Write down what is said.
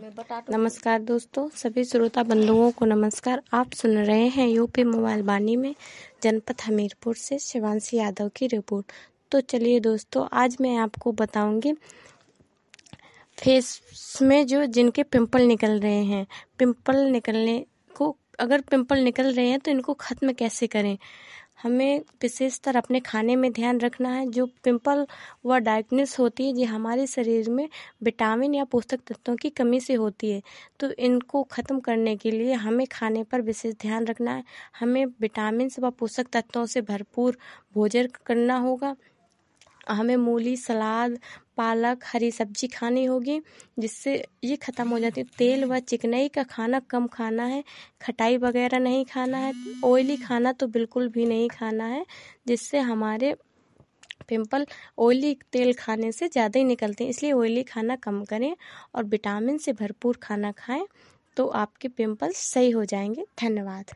नमस्कार दोस्तों, सभी श्रोता बंधुओं को नमस्कार। आप सुन रहे हैं यूपी मोबाइल वाणी में जनपद हमीरपुर से शिवांशी यादव की रिपोर्ट। तो चलिए दोस्तों, आज मैं आपको बताऊंगी फेस में जिनके पिंपल निकल रहे हैं, अगर पिंपल निकल रहे हैं तो इनको ख़त्म कैसे करें। हमें विशेषतर अपने खाने में ध्यान रखना है। जो पिंपल व डार्कनेस होती है, ये हमारे शरीर में विटामिन या पोषक तत्वों की कमी से होती है। तो इनको ख़त्म करने के लिए हमें खाने पर विशेष ध्यान रखना है। हमें विटामिन व पोषक तत्वों से भरपूर भोजन करना होगा। हमें मूली, सलाद, पालक, हरी सब्जी खानी होगी, जिससे ये ख़त्म हो जाती है। तेल व चिकनाई का खाना कम खाना है। खटाई वगैरह नहीं खाना है। ऑयली खाना तो बिल्कुल भी नहीं खाना है, जिससे हमारे पिंपल ऑयली तेल खाने से ज़्यादा ही निकलते हैं। इसलिए ऑयली खाना कम करें और विटामिन से भरपूर खाना खाएं, तो आपके पिंपल सही हो जाएंगे। धन्यवाद।